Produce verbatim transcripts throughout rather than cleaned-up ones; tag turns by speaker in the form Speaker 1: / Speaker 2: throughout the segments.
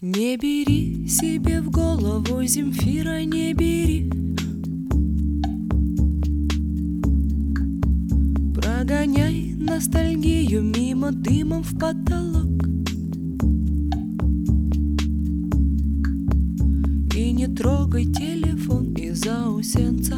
Speaker 1: Не бери себе в голову, Земфира, не бери. Прогоняй ностальгию мимо дымом в потолок. И не трогай телефон из заусенца.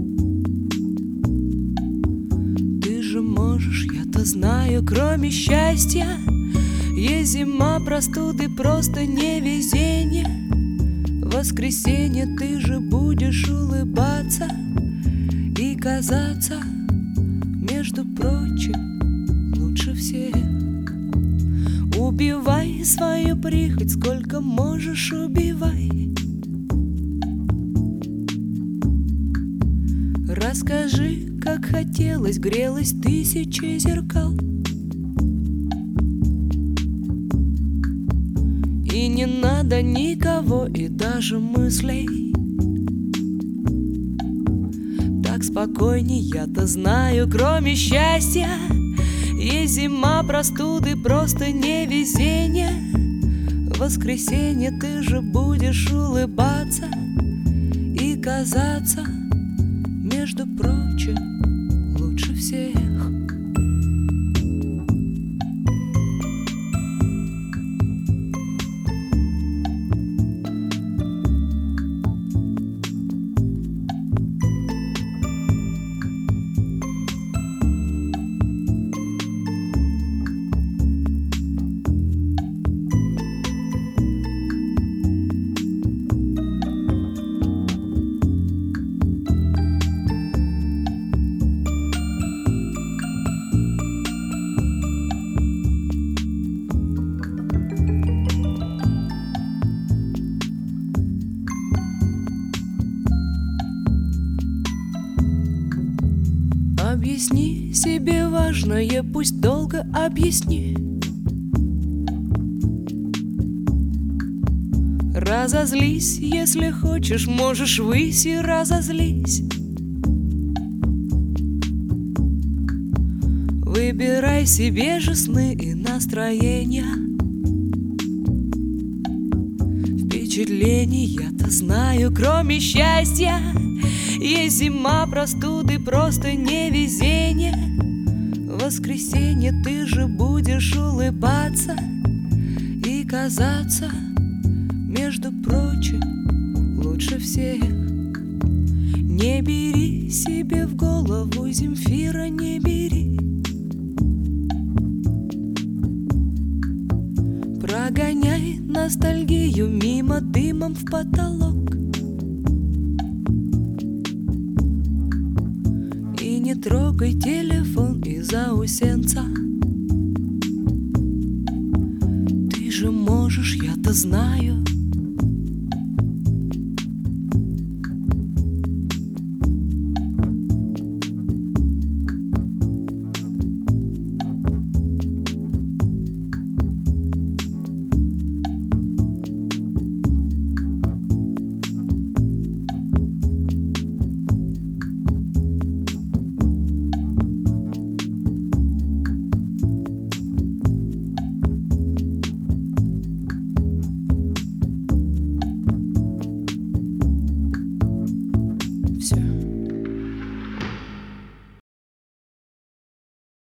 Speaker 1: Ты же можешь, я-то знаю, кроме счастья есть зима, простуды, просто невезение. В воскресенье ты же будешь улыбаться и казаться, между прочим, лучше всех. Убивай свою прихоть, сколько можешь, убивай. Расскажи, как хотелось, грелось тысячи зеркал. И не надо никого и даже мыслей. Так спокойней, я-то знаю, кроме счастья есть зима, простуды, просто невезение. В воскресенье ты же будешь улыбаться и казаться, между прочим, лучше всех. Объясни себе важное, пусть долго объясни. Разозлись, если хочешь, можешь выйти и разозлись. Выбирай себе же сны и настроения. Впечатлений, я-то знаю, кроме счастья есть зима, простуды, просто невезение. В воскресенье ты же будешь улыбаться и казаться, между прочим, лучше всех. Не бери себе в голову, Земфира, не бери. Прогоняй ностальгию мимо дымом в потолок. Не трогай телефон из заусенца. Ты же можешь, я-то знаю,